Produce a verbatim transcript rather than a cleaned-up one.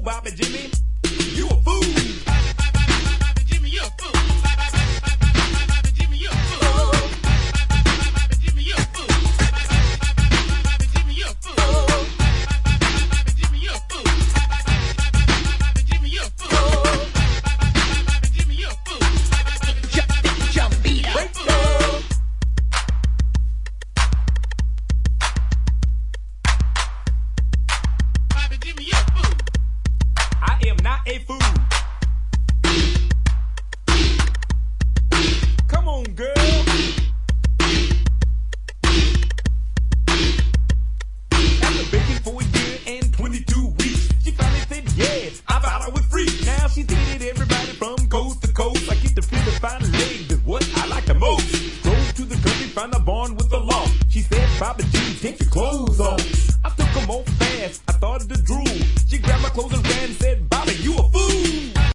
Bobby Jimmy, you a fool. Jimmy, you a fool. Jimmy, you a fool. Jimmy, you a fool. Jimmy, you a fool. Jimmy, you a fool. Jimmy, you a fool. Jimmy, you a fool. Jump, jump, beat up. I am not a fool. Come on, girl. After baking for a year and twenty-two weeks, she finally said yes. I thought I was free. Now she's dated everybody from coast to coast. I get to feel the fine legs is what I like the most. Drove to the country, found a barn with a loft. She said, Bobby G, take your clothes off. I took them off fast. I started to drool. She grabbed my clothes and ran and said, bye.